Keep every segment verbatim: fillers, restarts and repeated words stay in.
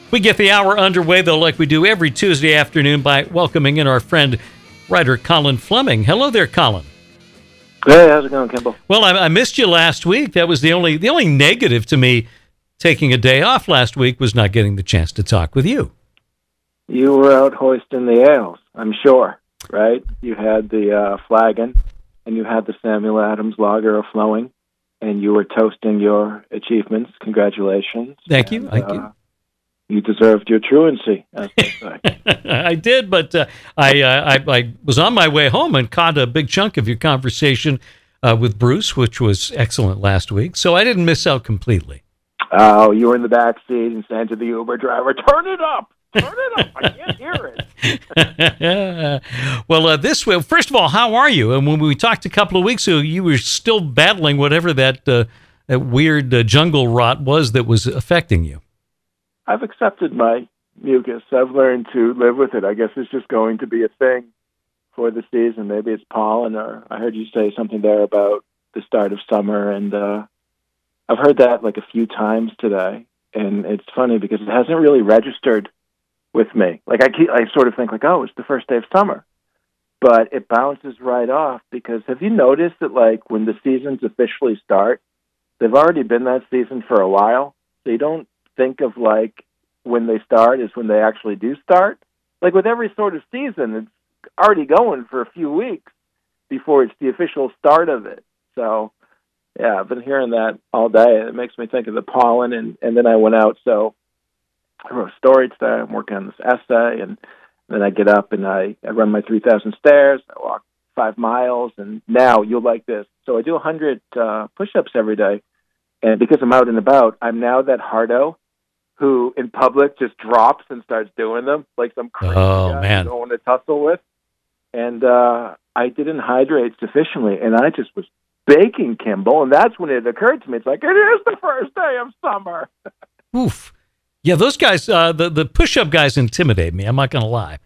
We get the hour underway, though, like we do every Tuesday afternoon by welcoming in our friend, writer Colin Fleming. Hello there, Colin. Hey, how's it going, Kimball? Well, I, I missed you last week. That was the only the only negative to me taking a day off last week was not getting the chance to talk with you. You were out hoisting the ales, I'm sure, right? You had the uh, flagon, and you had the Samuel Adams lager flowing, and you were toasting your achievements. Congratulations. Thank you. And, Thank uh, you. You deserved your truancy, as they say. I did, but uh, I, uh, I I was on my way home and caught a big chunk of your conversation uh, with Bruce, which was excellent last week, so I didn't miss out completely. Oh, you were in the back seat and saying to the Uber driver, turn it up! Turn it up! I can't hear it. Well, uh, this way, first of all, how are you? And when we talked a couple of weeks ago, you were still battling whatever that, uh, that weird uh, jungle rot was that was affecting you. I've accepted my mucus. I've learned to live with it. I guess it's just going to be a thing for the season. Maybe it's pollen, or I heard you say something there about the start of summer, and uh, I've heard that like a few times today. And it's funny because it hasn't really registered with me. Like I, keep, I sort of think like, oh, it's the first day of summer, but it bounces right off. Because have you noticed that like when the seasons officially start, they've already been that season for a while. So you don't think of like when they start is when they actually do start. Like with every sort of season, it's already going for a few weeks before it's the official start of it. So yeah, I've been hearing that all day. It makes me think of the pollen, and, and then I went out. So I wrote a story today. I'm working on this essay, and then I get up and I, I run my three thousand stairs. I walk five miles, and now you'll like this. So I do one hundred uh, push-ups every day, and because I'm out and about, I'm now that hardo who in public just drops and starts doing them like some crazy oh, guy man. you don't want to tussle with. And uh, I didn't hydrate sufficiently, and I just was baking, Kimball, and that's when it occurred to me. It's like, it is the first day of summer. Oof. Yeah, those guys, uh, the, the push-up guys intimidate me. I'm not going to lie.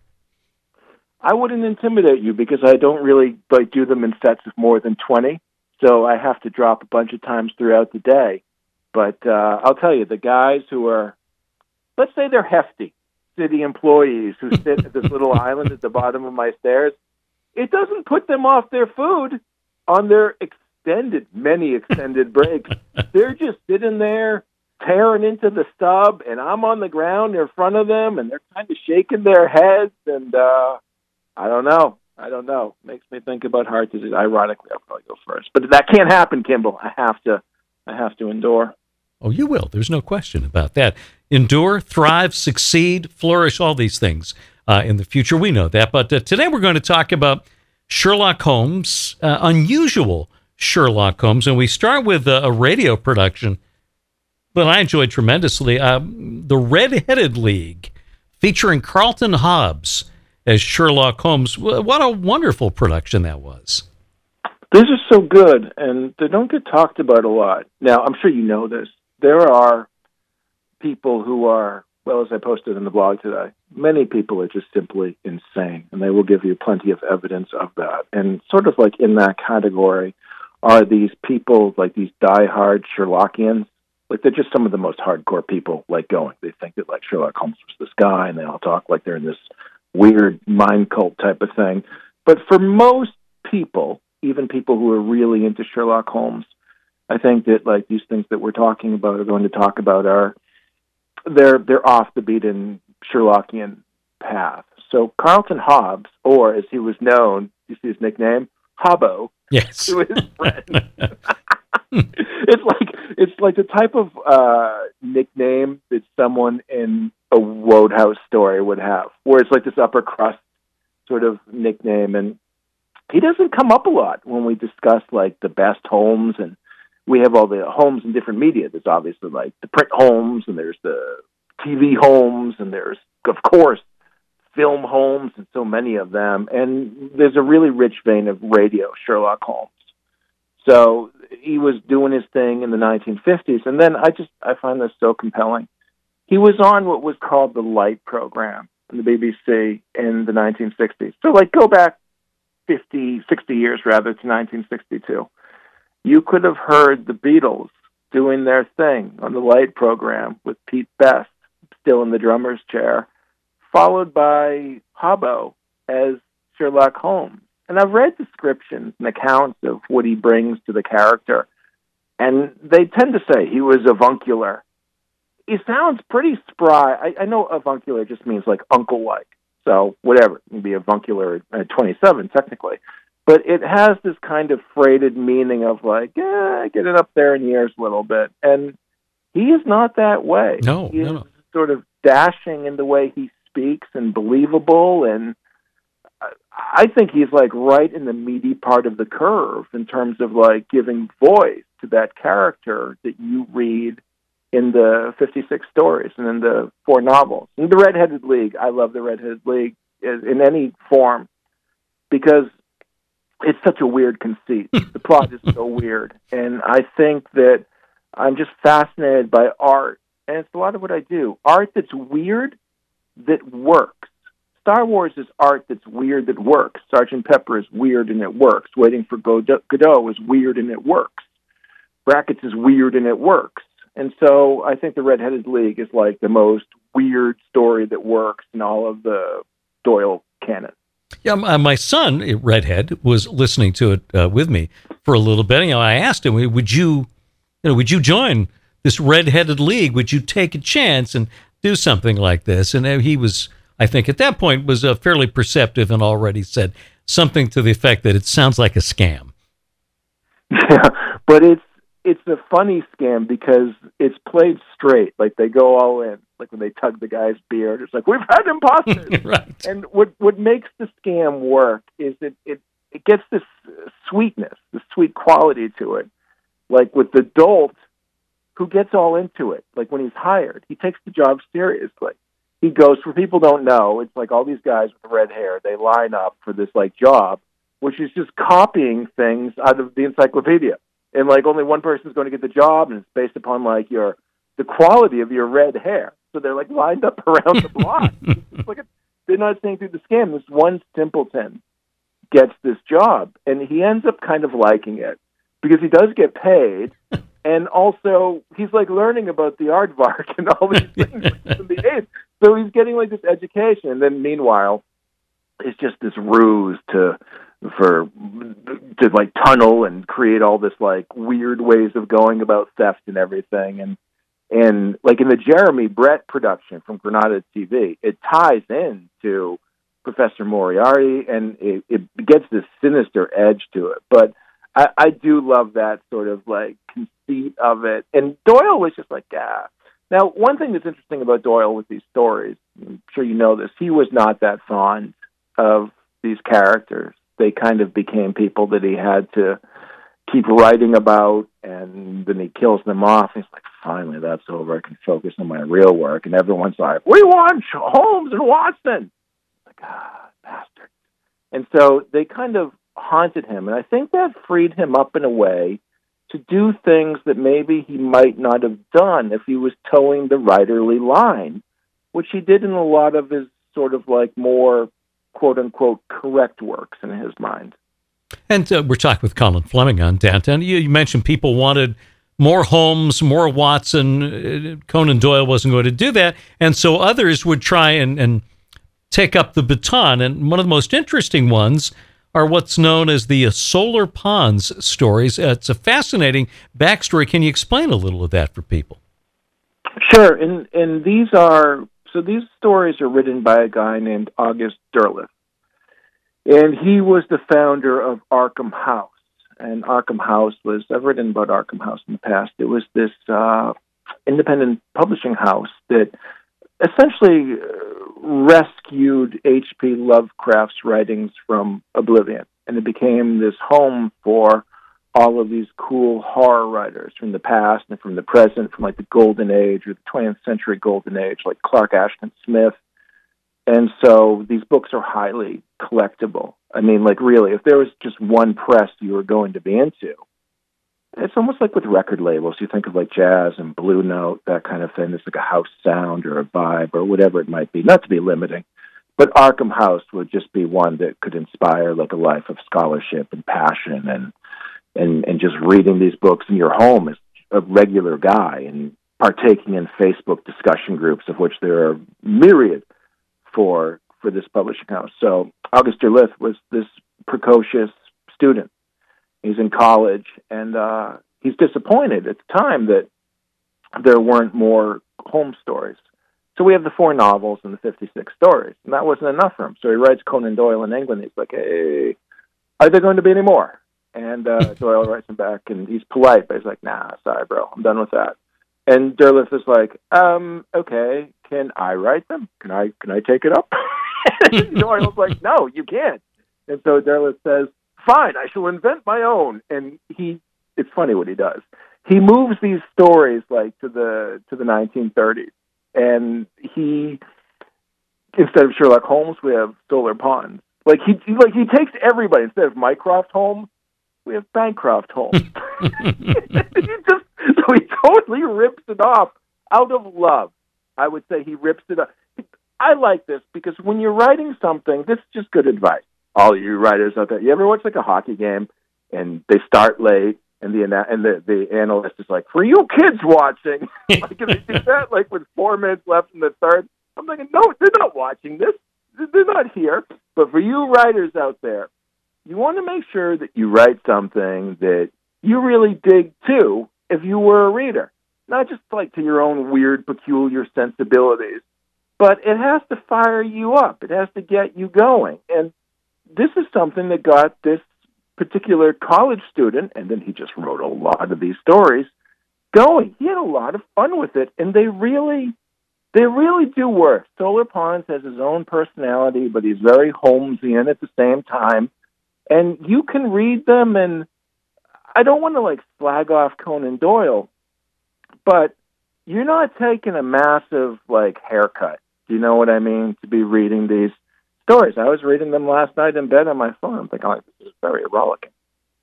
I wouldn't intimidate you because I don't really like do them in sets of more than twenty, so I have to drop a bunch of times throughout the day. But uh, I'll tell you, the guys who are, let's say they're hefty city employees who sit at this little island at the bottom of my stairs, it doesn't put them off their food on their extended, many extended breaks. They're just sitting there tearing into the stub, and I'm on the ground in front of them, and they're kind of shaking their heads, and uh, I don't know. I don't know. Makes me think about heart disease. Ironically, I'll probably go first. But that can't happen, Kimball. I have to I have to endure. Oh, you will. There's no question about that. Endure, thrive, succeed, flourish, all these things uh, in the future. We know that. But uh, today we're going to talk about Sherlock Holmes, uh, unusual Sherlock Holmes. And we start with uh, a radio production that I enjoyed tremendously, uh, The Red-Headed League, featuring Carlton Hobbs as Sherlock Holmes. What a wonderful production that was. These are so good, and they don't get talked about a lot. Now, I'm sure you know this. There are people who are, well, as I posted in the blog today, many people are just simply insane, and they will give you plenty of evidence of that. And sort of like in that category are these people, like these diehard Sherlockians. Like, they're just some of the most hardcore people, like, going. They think that, like, Sherlock Holmes was this guy, and they all talk like they're in this weird mind cult type of thing. But for most people, even people who are really into Sherlock Holmes, I think that, like, these things that we're talking about are going to talk about are, they're they're off the beaten Sherlockian path. So Carlton Hobbs, or as he was known, you see his nickname, Hobbo, yes, to his friend. It's like it's like the type of uh, nickname that someone in a Wodehouse story would have, where it's like this upper crust sort of nickname. And he doesn't come up a lot when we discuss like the best Holmes, and we have all the Holmes in different media. There's obviously like the print Holmes, and there's the T V Holmes, and there's, of course, film Holmes, and so many of them. And there's a really rich vein of radio Sherlock Holmes. So he was doing his thing in the nineteen fifties, and then I just I find this so compelling. He was on what was called the Light program in the B B C in the nineteen sixties. So, like, go back fifty, sixty years, rather, to nineteen sixty-two. You could have heard the Beatles doing their thing on the Light program with Pete Best still in the drummer's chair, followed by Habbo as Sherlock Holmes. And I've read descriptions and accounts of what he brings to the character, and they tend to say he was avuncular. He sounds pretty spry. I, I know avuncular just means like uncle-like, so whatever. It can be avuncular at twenty-seven, technically. But it has this kind of freighted meaning of like, eh, get it up there in years a little bit. And he is not that way. No, he is no. sort of dashing in the way he speaks and believable, and I think he's like right in the meaty part of the curve in terms of like giving voice to that character that you read in the fifty-six stories and in the four novels. In the Red-Headed League, I love the Red-Headed League in any form because it's such a weird conceit. The plot is so weird. And I think that I'm just fascinated by art. And it's a lot of what I do. Art that's weird that works. Star Wars is art that's weird that works. Sergeant Pepper is weird and it works. Waiting for Godot is weird and it works. Brackets is weird and it works. And so I think the Red-Headed League is like the most weird story that works in all of the Doyle canon. Yeah, my, my son, Redhead, was listening to it uh, with me for a little bit. You know, I asked him, "Would you, you know, would you join this Red-Headed League? Would you take a chance and do something like this?" And he was, I think, at that point, was uh, fairly perceptive and already said something to the effect that it sounds like a scam. Yeah, but it's it's a funny scam because it's played straight. Like they go all in. Like when they tug the guy's beard, it's like, we've had imposters. Right. And what what makes the scam work is that it, it gets this sweetness, this sweet quality to it. Like with the dolt who gets all into it. Like when he's hired, he takes the job seriously. He goes, for people who don't know, it's like all these guys with red hair, they line up for this like job, which is just copying things out of the encyclopedia. And like only one person's going to get the job, and it's based upon like your the quality of your red hair. So they're like lined up around the block. It's like a, they're not saying through the scam. This one simpleton gets this job, and he ends up kind of liking it because he does get paid, and also he's like learning about the aardvark and all these things. Like, in the age. So he's getting like this education, and then meanwhile, it's just this ruse to for to like tunnel and create all this like weird ways of going about theft and everything. And and like in the Jeremy Brett production from Granada T V, it ties in to Professor Moriarty, and it, it gets this sinister edge to it. But I, I do love that sort of like conceit of it. And Doyle was just like, yeah. Now, one thing that's interesting about Doyle with these stories, I'm sure you know this, he was not that fond of these characters. They kind of became people that he had to keep writing about, and then he kills them off. He's like, finally, that's over. I can focus on my real work. And everyone's like, we want Holmes and Watson. Like, ah, bastard. And so they kind of haunted him, and I think that freed him up in a way to do things that maybe he might not have done if he was towing the writerly line, which he did in a lot of his sort of like more quote-unquote correct works in his mind. And uh, we're talking with Colin Fleming on Downtown. You, you mentioned people wanted more Holmes, more Watson. Uh, Conan Doyle wasn't going to do that, and so others would try and, and take up the baton. And one of the most interesting ones are what's known as the uh, Solar Ponds stories. Uh, it's a fascinating backstory. Can you explain a little of that for people? Sure. And and these are so these stories are written by a guy named August Derleth, and he was the founder of Arkham House. And Arkham House was I've written about Arkham House in the past. It was this uh, independent publishing house that essentially rescued H P Lovecraft's writings from oblivion. And it became this home for all of these cool horror writers from the past and from the present, from like the Golden Age or the twentieth century Golden Age, like Clark Ashton Smith. And so these books are highly collectible. I mean, like really, if there was just one press you were going to be into, it's almost like with record labels. You think of like jazz and Blue Note, that kind of thing. It's like a house sound or a vibe or whatever it might be, not to be limiting. But Arkham House would just be one that could inspire like a life of scholarship and passion and and, and just reading these books in your home as a regular guy. And partaking in Facebook discussion groups, of which there are myriad for for this publishing house. So August Derleth was this precocious student. He's in college, and uh, he's disappointed at the time that there weren't more Holmes stories. So we have the four novels and the fifty-six stories, and that wasn't enough for him. So he writes Conan Doyle in England. He's like, hey, are there going to be any more? And uh, Doyle writes him back, and he's polite, but he's like, nah, sorry, bro, I'm done with that. And Derleth is like, um, okay, can I write them? Can I can I take it up? And Doyle's like, no, you can't. And so Derleth says, fine, I shall invent my own. And he, it's funny what he does. He moves these stories like to the to the nineteen thirties, and he, instead of Sherlock Holmes, we have Solar Ponds. Like he like he takes everybody. Instead of Mycroft Holmes, we have Bancroft Holmes. he just so he totally rips it off out of love. I would say he rips it off. I like this because when you're writing something, this is just good advice. All you writers out there, you ever watch like a hockey game and they start late and the and the, the analyst is like, for you kids watching, like if they do that like with four minutes left in the third, I'm thinking, no, they're not watching this. They're not here. But for you writers out there, you want to make sure that you write something that you really dig too if you were a reader. Not just like to your own weird, peculiar sensibilities, but it has to fire you up. It has to get you going. And this is something that got this particular college student, and then he just wrote a lot of these stories, going. He had a lot of fun with it, and they really... They really do work. Solar Ponds has his own personality, but he's very Holmesian at the same time. And you can read them, and I don't want to, like, slag off Conan Doyle, but you're not taking a massive, like, haircut. Do you know what I mean? To be reading these stories. I was reading them last night in bed on my phone. I'm thinking, oh, this is very rollicking.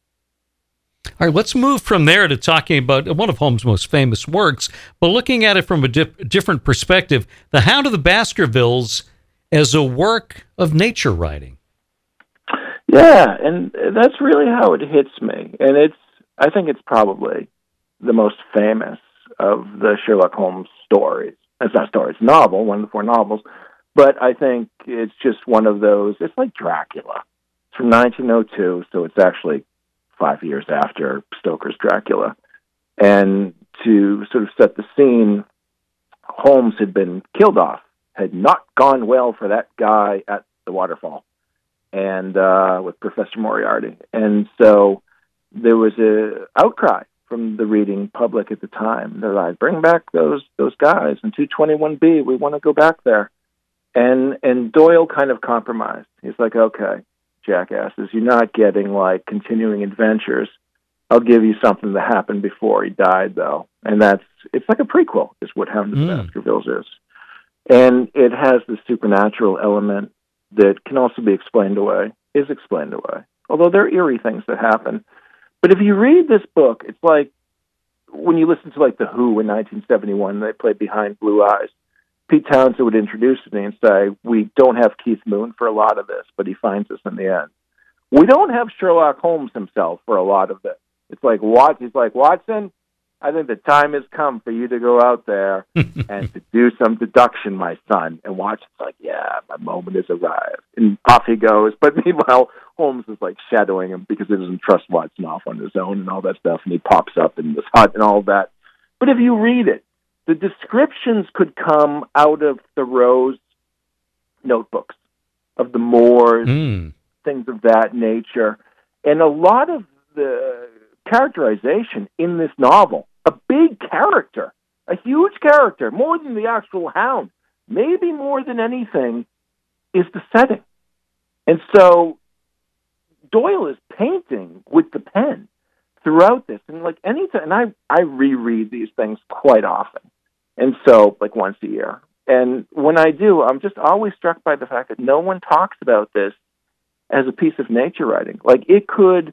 All right, let's move from there to talking about one of Holmes' most famous works, but looking at it from a dip, different perspective, The Hound of the Baskervilles as a work of nature writing. Yeah, and that's really how it hits me. And it's, I think it's probably the most famous of the Sherlock Holmes stories. It's not stories, it's a novel, one of the four novels, but I think it's just one of those, it's like Dracula. It's from nineteen oh two, so it's actually five years after Stoker's Dracula. And to sort of set the scene, Holmes had been killed off, had not gone well for that guy at the waterfall, and uh, with Professor Moriarty. And so there was a outcry from the reading public at the time. They're like, bring back those those guys in two twenty-one B. We want to go back there. And and Doyle kind of compromised. He's like, okay, jackasses, you're not getting like continuing adventures. I'll give you something that happened before he died, though, and that's it's like a prequel, is what Hound of the mm. Baskervilles is, and it has the supernatural element that can also be explained away, is explained away. Although there are eerie things that happen, but if you read this book, it's like when you listen to like the Who in nineteen seventy-one, they played Behind Blue Eyes. Pete Townsend would introduce me and say, we don't have Keith Moon for a lot of this, but he finds us in the end. We don't have Sherlock Holmes himself for a lot of this. It's like, Wat- he's like, Watson, I think the time has come for you to go out there and to do some deduction, my son. And Watson's like, yeah, my moment has arrived. And off he goes. But meanwhile, Holmes is like shadowing him because he doesn't trust Watson off on his own and all that stuff. And he pops up in this hut and all that. But if you read it, the descriptions could come out of Thoreau's notebooks of the moors, mm. things of that nature. And a lot of the characterization in this novel, a big character, a huge character, more than the actual hound, maybe more than anything, is the setting. And so Doyle is painting with the pen throughout this. And like anytime, and I, I reread these things quite often. And so, like once a year. And when I do, I'm just always struck by the fact that no one talks about this as a piece of nature writing. Like, it could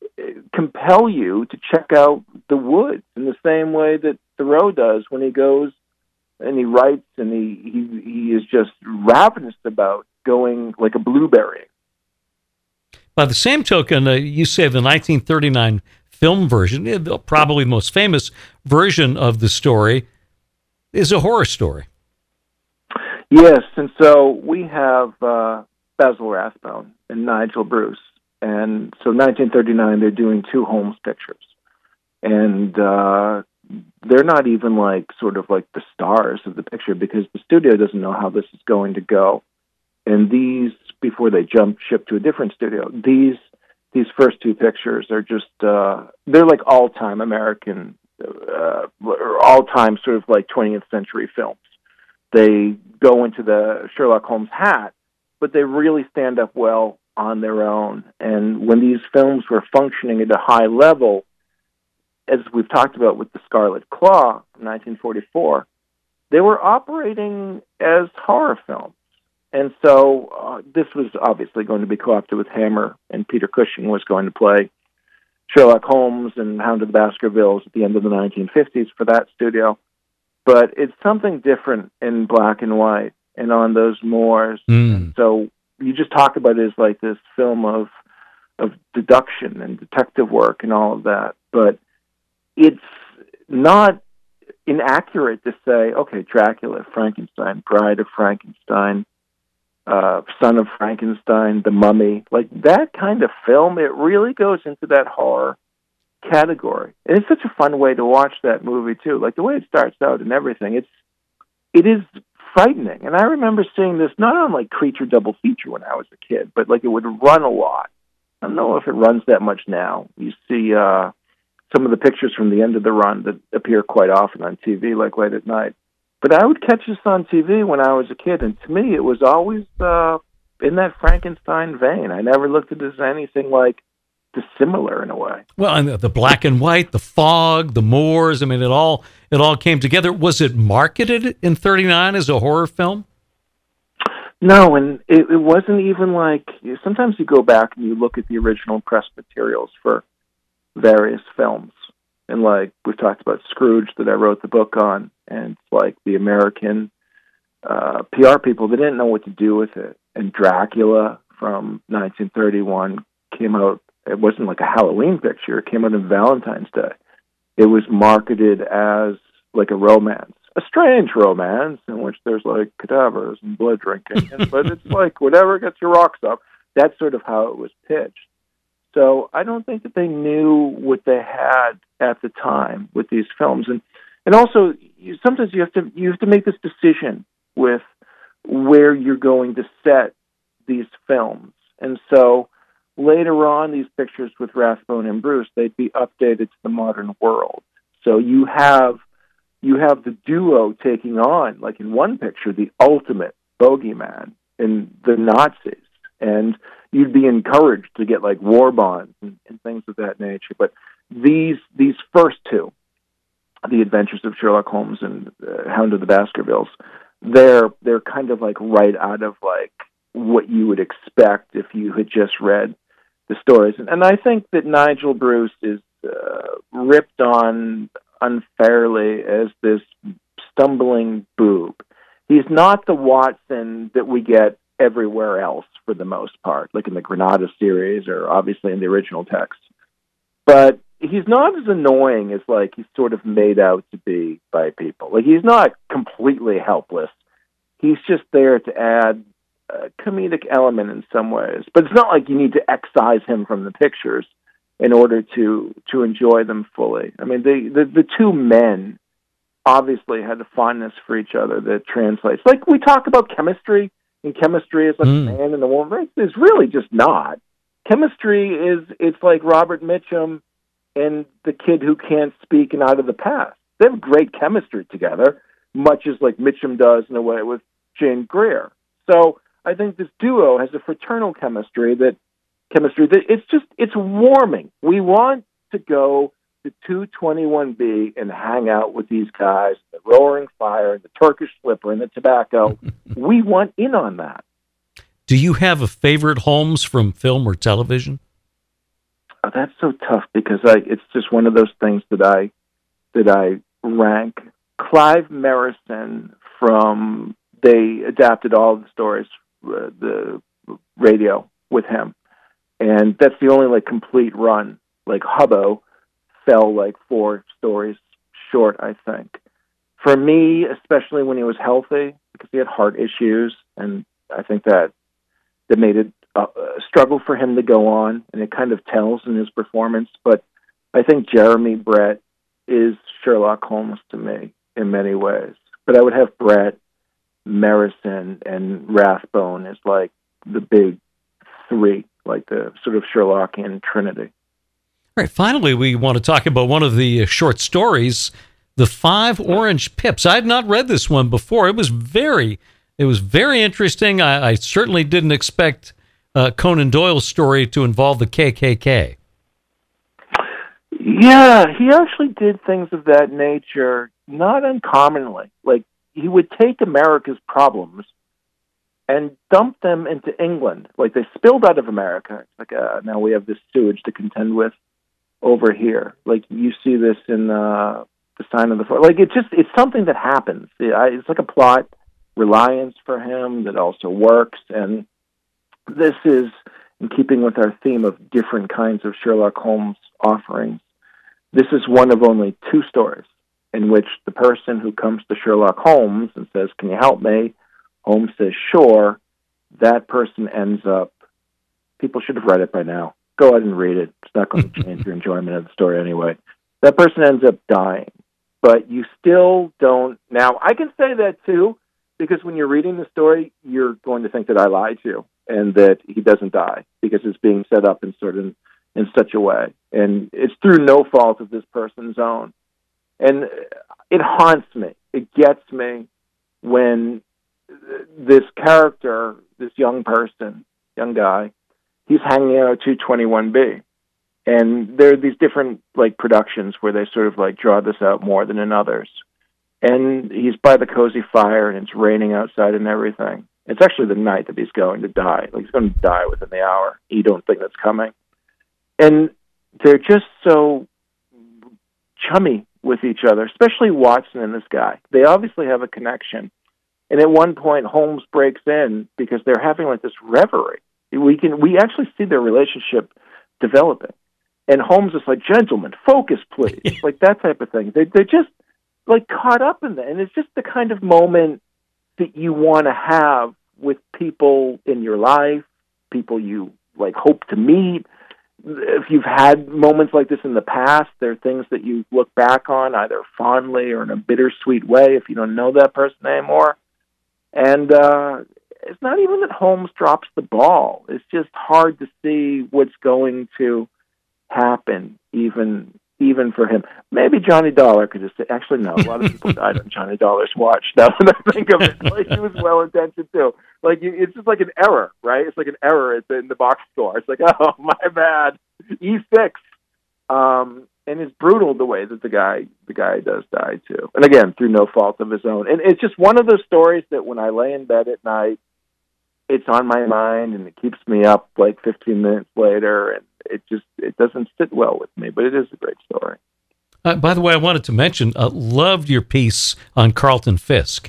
compel you to check out the woods in the same way that Thoreau does when he goes and he writes and he, he, he is just ravenous about going like a blueberry. By the same token, uh, you say the nineteen thirty-nine film version, probably the most famous version of the story, is a horror story. Yes, and so we have uh, Basil Rathbone and Nigel Bruce. And so nineteen thirty-nine, they're doing two Holmes pictures. And uh, they're not even like sort of like the stars of the picture because the studio doesn't know how this is going to go. And these, before they jump ship to a different studio, these these first two pictures are just, uh, they're like all-time American, uh, or all-time sort of like twentieth century films. They go into the Sherlock Holmes hat, but they really stand up well on their own. And when these films were functioning at a high level, as we've talked about with The Scarlet Claw from nineteen forty-four, they were operating as horror films. And so uh, this was obviously going to be co-opted with Hammer, and Peter Cushing was going to play Sherlock Holmes and Hound of the Baskervilles at the end of the nineteen fifties for that studio. But it's something different in black and white and on those moors. Mm. So you just talk about it as like this film of of deduction and detective work and all of that. But it's not inaccurate to say, okay, Dracula, Frankenstein, Bride of Frankenstein, uh, Son of Frankenstein, The Mummy, like that kind of film, it really goes into that horror category. And it's such a fun way to watch that movie too. Like the way it starts out and everything, it's it is frightening. And I remember seeing this not on like Creature Double Feature when I was a kid, but like it would run a lot. I don't know if it runs that much now. You see uh, some of the pictures from the end of the run that appear quite often on T V, like late at night. But I would catch this on T V when I was a kid, and to me it was always uh, in that Frankenstein vein. I never looked at it as anything like dissimilar in a way. Well, and the black and white, the fog, the moors, I mean, it all it all came together. Was it marketed in thirty-nine as a horror film? No, and it, it wasn't even like, sometimes you go back and you look at the original press materials for various films. And like we've talked about Scrooge that I wrote the book on, and it's like the American uh, P R people, they didn't know what to do with it. And Dracula from nineteen thirty-one came out, it wasn't like a Halloween picture, it came out on Valentine's Day. It was marketed as like a romance, a strange romance in which there's like cadavers and blood drinking, but it's like whatever gets your rocks up. That's sort of how it was pitched. So I don't think that they knew what they had at the time with these films, and and also you, sometimes you have to you have to make this decision with where you're going to set these films, and so later on, these pictures with Rathbone and Bruce, they'd be updated to the modern world. So you have you have the duo taking on, like in one picture, the ultimate bogeyman in the Nazis. And you'd be encouraged to get like war bonds and, and things of that nature. But these these first two, The Adventures of Sherlock Holmes and uh, Hound of the Baskervilles, they're they're kind of like right out of like what you would expect if you had just read the stories. And, and I think that Nigel Bruce is uh, ripped on unfairly as this stumbling boob. He's not the Watson that we get everywhere else for the most part, like in the Granada series or obviously in the original text. But he's not as annoying as like he's sort of made out to be by people. Like he's not completely helpless. He's just there to add a comedic element in some ways. But it's not like you need to excise him from the pictures in order to to enjoy them fully. I mean, the the, the two men obviously had a fondness for each other that translates. Like we talk about chemistry, and chemistry is like mm. a man and a woman. It's really just not. Chemistry is, it's like Robert Mitchum and the kid who can't speak and Out of the Past. They have great chemistry together, much as like Mitchum does in a way with Jane Greer. So I think this duo has a fraternal chemistry that chemistry that it's just it's warming. We want to go to two twenty-one B and hang out with these guys, the roaring fire, the Turkish slipper, and the tobacco. We want in on that. Do you have a favorite Holmes from film or television? Oh, that's so tough because I it's just one of those things that I that I rank. Clive Merrison from they adapted all of the stories, uh, the radio with him, and that's the only like complete run. Like Hubbo fell like four stories short, I think. for me, especially when he was healthy, because he had heart issues, and I think that that made it a, a struggle for him to go on, and it kind of tells in his performance. But I think Jeremy Brett is Sherlock Holmes to me in many ways. But I would have Brett, Merrison, and Rathbone as like the big three, like the sort of Sherlockian trinity. All right, finally, we want to talk about one of the short stories, The Five Orange Pips. I had not read this one before. It was very, it was very interesting. I, I certainly didn't expect uh, Conan Doyle's story to involve the K K K. Yeah, he actually did things of that nature, not uncommonly. Like, he would take America's problems and dump them into England. Like, they spilled out of America. It's like, uh, now we have this sewage to contend with over here. Like, you see this in uh, The Sign of the Four. Like, it just, it's something that happens. It's like a plot reliance for him that also works. And this is in keeping with our theme of different kinds of Sherlock Holmes offerings. This is one of only two stories in which the person who comes to Sherlock Holmes and says, "Can you help me?" Holmes says, "Sure." That person ends up, people should have read it by now. Go ahead and read it. It's not going to change your enjoyment of the story anyway. That person ends up dying. But you still don't, now I can say that too, because when you're reading the story, you're going to think that I lied to you and that he doesn't die because it's being set up in sort of in such a way. And it's through no fault of this person's own. And it haunts me. It gets me when this character, this young person, young guy, he's hanging out at two twenty-one B. And there are these different like productions where they sort of like draw this out more than in others. And he's by the cozy fire and it's raining outside and everything. It's actually the night that he's going to die. Like, he's going to die within the hour. You don't think that's coming. And they're just so chummy with each other, especially Watson and this guy. They obviously have a connection. And at one point, Holmes breaks in because they're having like this reverie. We can we actually see their relationship developing. And Holmes is like, "Gentlemen, focus, please." Like that type of thing. They, they're just like caught up in that. And it's just the kind of moment that you want to have with people in your life, people you like hope to meet. If you've had moments like this in the past, there are things that you look back on either fondly or in a bittersweet way if you don't know that person anymore. And uh, it's not even that Holmes drops the ball. It's just hard to see what's going to happen, even even for him. Maybe Johnny Dollar could just say, actually, no, a lot of people died on Johnny Dollar's watch. Now that I think of it, like, he was well-intentioned, too. Like, you, it's just like an error, right? It's like an error at the, in the box score. It's like, oh, my bad, E six. Um, and it's brutal the way that the guy the guy does die, too. And again, through no fault of his own. And it's just one of those stories that when I lay in bed at night, it's on my mind, and it keeps me up like fifteen minutes later, and it just it doesn't sit well with me, but it is a great story. Uh, by the way, I wanted to mention, uh, loved your piece on Carlton Fisk.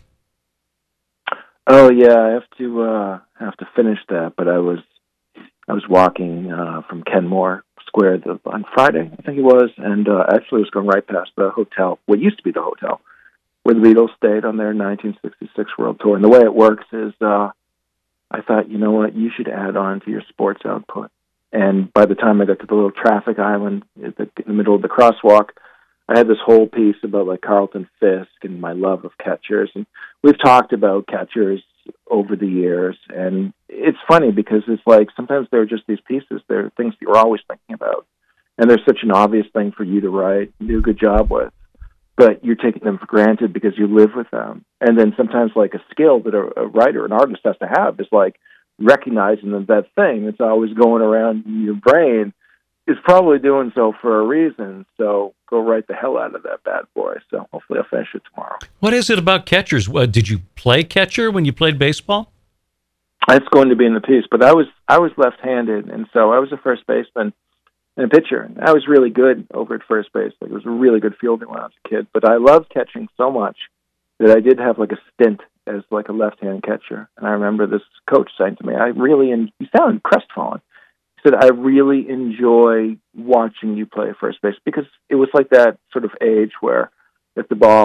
Oh yeah, I have to uh, have to finish that, but I was I was walking uh, from Kenmore Square the, on Friday, I think it was, and uh, actually was going right past the hotel, what used to be the hotel, where the Beatles stayed on their nineteen sixty-six World Tour. And the way it works is, uh, I thought, you know what, you should add on to your sports output. And by the time I got to the little traffic island in the, in the middle of the crosswalk, I had this whole piece about like Carlton Fisk and my love of catchers. And we've talked about catchers over the years. And it's funny because it's like sometimes they're just these pieces. They're things that you're always thinking about. And they're such an obvious thing for you to write and do a good job with. But you're taking them for granted because you live with them. And then sometimes like a skill that a, a writer, an artist has to have is like recognizing that that thing that's always going around in your brain is probably doing so for a reason. So go write the hell out of that bad boy. So hopefully I'll finish it tomorrow. What is it about catchers? Uh, did you play catcher when you played baseball? It's going to be in the piece, but I was I was left-handed, and so I was a first baseman and a pitcher. I was really good over at first base. Like, it was a really good fielder when I was a kid. But I loved catching so much that I did have like a stint as like a left-hand catcher. And I remember this coach saying to me, I really, and he sounded crestfallen. He said, I really enjoy watching you play first base, because it was like that sort of age where if the ball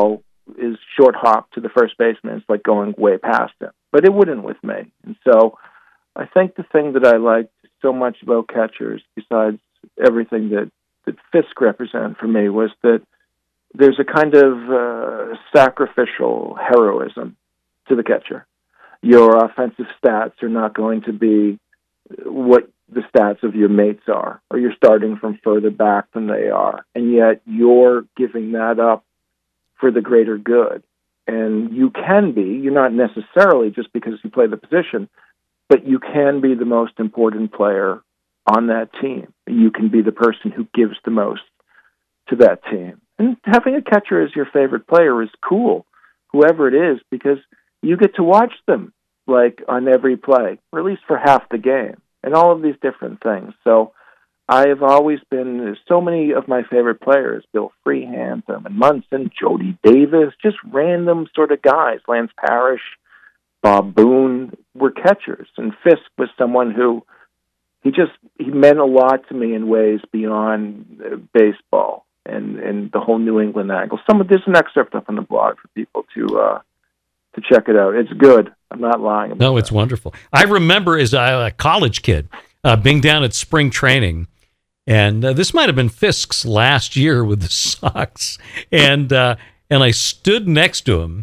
is short hop to the first baseman. It's like going way past him. But it wouldn't with me. And so I think the thing that I liked so much about catchers, besides everything that, that Fisk represented for me, was that there's a kind of uh, sacrificial heroism to the catcher. Your offensive stats are not going to be what the stats of your mates are, or you're starting from further back than they are, and yet you're giving that up for the greater good. And you can be, you're not necessarily just because you play the position, but you can be the most important player on that team. You can be the person who gives the most to that team. And having a catcher as your favorite player is cool, whoever it is, because you get to watch them like on every play, or at least for half the game, and all of these different things. So I have always been, so many of my favorite players, Bill Freehan, Thurman Munson, Jody Davis, just random sort of guys, Lance Parrish, Bob Boone, were catchers. And Fisk was someone who, he just, he meant a lot to me in ways beyond uh, baseball and, and the whole New England angle. Some of, there's an excerpt up on the blog for people to, uh, to check it out. It's good. I'm not lying about No, it's that. wonderful. I remember as a, a college kid uh, being down at spring training, and uh, this might have been Fisk's last year with the Sox, and uh, and I stood next to him.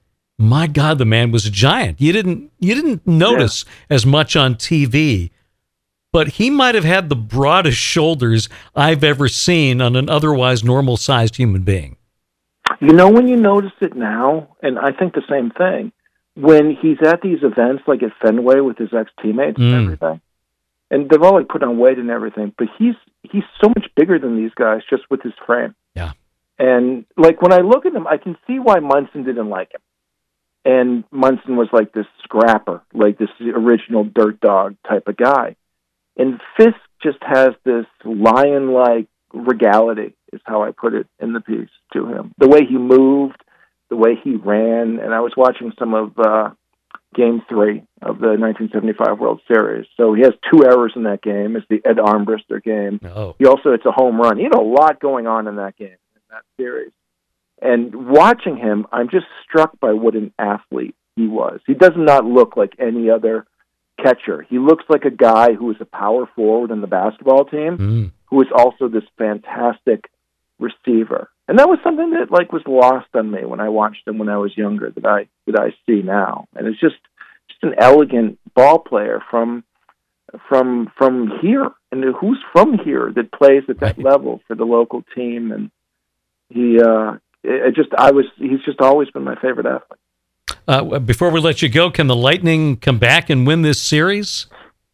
My God, the man was a giant. You didn't you didn't notice yeah. as much on T V, but he might have had the broadest shoulders I've ever seen on an otherwise normal-sized human being. You know, when you notice it now, and I think the same thing, when he's at these events like at Fenway with his ex-teammates mm. and everything, and they've all like put on weight and everything, but he's he's so much bigger than these guys just with his frame. Yeah. And like when I look at him, I can see why Munson didn't like him. And Munson was like this scrapper, like this original dirt dog type of guy. And Fisk just has this lion-like regality, is how I put it in the piece to him. The way he moved, the way he ran, and I was watching some of uh, Game Three of the nineteen seventy-five World Series. So he has two errors in that game. It's the Ed Armbrister game. Oh. He also hits a home run. He had a lot going on in that game, in that series. And watching him, I'm just struck by what an athlete he was. He does not look like any other catcher. He looks like a guy who is a power forward on the basketball team, mm. who is also this fantastic receiver. And that was something that like was lost on me when I watched him when I was younger that I that I see now. And it's just just an elegant ball player from from from here. And who's from here that plays at that right. level for the local team? And he uh it just I was he's just always been my favorite athlete. Uh, before we let you go, can the Lightning come back and win this series?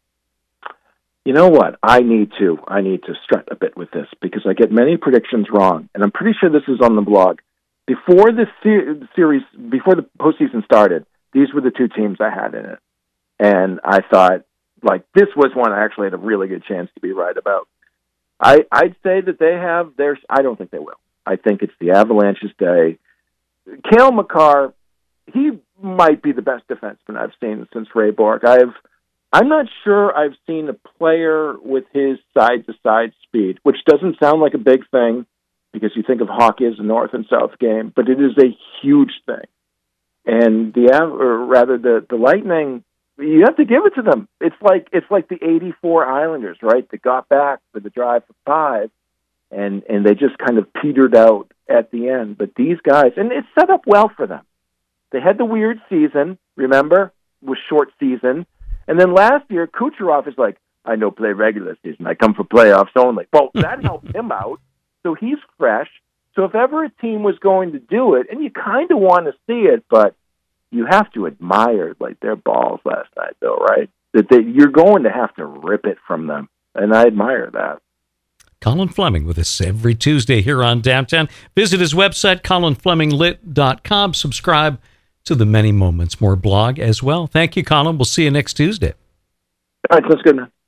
You know what? I need to. I need to strut a bit with this because I get many predictions wrong, and I'm pretty sure this is on the blog. Before the ser- series, before the postseason started, these were the two teams I had in it, and I thought, like, this was one I actually had a really good chance to be right about. I, I'd say that they have their. I don't think they will. I think it's the Avalanche's day. Cale Makar, he might be the best defenseman I've seen since Ray Bork. I've. I'm not sure I've seen a player with his side-to-side speed, which doesn't sound like a big thing because you think of hockey as a north and south game, but it is a huge thing. And the, or rather, the the Lightning, you have to give it to them. It's like it's like the eighty-four Islanders, right? That got back for the drive for five, and and they just kind of petered out at the end. But these guys, and it set up well for them. They had the weird season, remember, it was short season. And then last year, Kucherov is like, I don't play regular season. I come for playoffs only. Well, that helped him out. So he's fresh. So if ever a team was going to do it, and you kind of want to see it, but you have to admire like their balls last night, though, right? That they, you're going to have to rip it from them. And I admire that. Colin Fleming with us every Tuesday here on Downtown. Visit his website, colin fleming lit dot com. Subscribe to the Many Moments More blog as well. Thank you, Colin. We'll see you next Tuesday. All right, that's good, man.